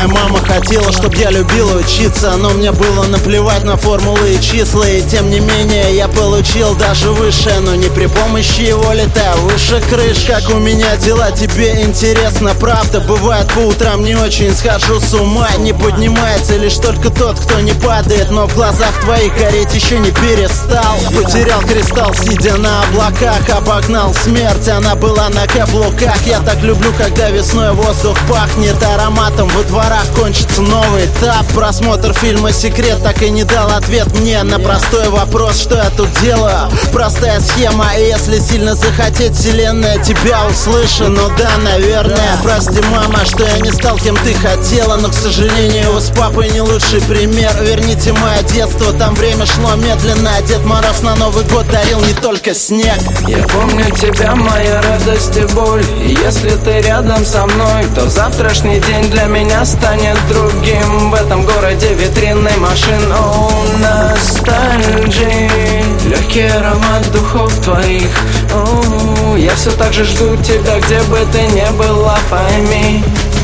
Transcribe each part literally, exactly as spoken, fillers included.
мама хотела, чтоб я любил учиться, но мне было наплевать на формулы и числа. И тем не менее я получил даже выше, но не при помощи его летаю выше крыш. Как у меня дела, тебе интересно, правда? Бывает, по утрам не очень схожу с ума. Не поднимается лишь только тот, кто не падает, но в глазах твоих гореть еще не перестал. Потерял кристалл, сидя на облаках, обогнал смерть, она была на каблуках. Я так люблю, когда весной воздух пахнет ароматом, во дворах кончится новый этап. Просмотр фильма «Секрет» так и не дал ответ мне на простой вопрос, что я тут делаю. Простая схема, и если сильно захотеть, вселенная тебя услышит. Ну да, наверное, прости, мама, что я не стал кем ты хотела, но, к сожалению, вы с папой не лучший пример. Верните мое детство, там время шло медленно, а Дед Мороз на Новый год дарил не только снег. Я помню тебя, моя радость и боль, и если ты рядом со мной, то завтрашний день для меня станет другим. В этом городе витринный машин, о, ностальджи, легкий аромат духов твоих. О, я все так же жду тебя, где бы ты ни была, пойми.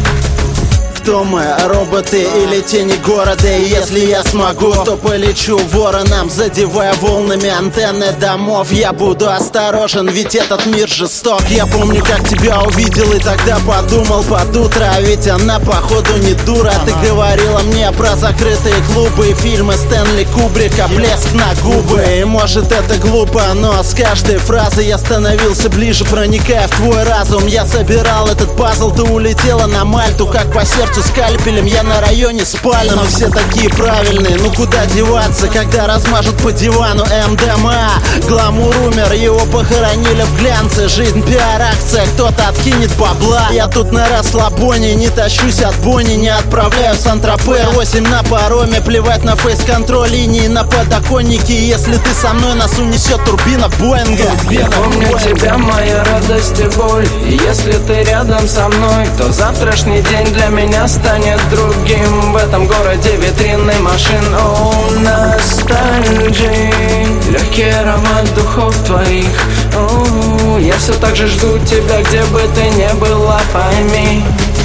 Кто мы, роботы или тени города? И если я смогу, то полечу вороном, задевая волнами антенны домов. Я буду осторожен, ведь этот мир жесток. Я помню, как тебя увидел и тогда подумал под утро, а ведь она походу не дура. Ты говорила мне про закрытые клубы и фильмы Стэнли Кубрика, блеск на губы. И может это глупо, но с каждой фразой я становился ближе, проникая в твой разум. Я собирал этот пазл, ты улетела на Мальту, как по сердцу скальпелем, я на районе спален. Но все такие правильные, ну куда деваться, когда размажут по дивану эм дэ эм а. Гламур умер, его похоронили в глянце. Жизнь пиар-акция, кто-то откинет бабла. Я тут на расслабоне, не тащусь от Бонни, не отправляю Сан-Тропе. Восемь на пароме, плевать на фейс-контроль, линии на подоконнике. Если ты со мной, нас унесет турбина Боинга. Я помню тебя, моя радость и боль, и если ты рядом со мной, то завтрашний день для меня станет другим. В этом городе витринный машин, о, ностальджи, легкий аромат духов твоих. О, я все так же жду тебя, где бы ты ни была, пойми.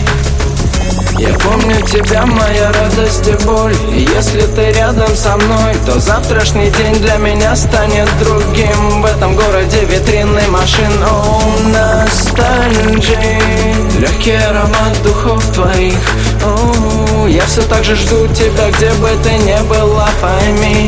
Я помню тебя, моя радость и боль, и если ты рядом со мной, то завтрашний день для меня станет другим. В этом городе витринный машин, о, ностальджи, легкий аромат духов твоих. О, я все так же жду тебя, где бы ты ни была, пойми.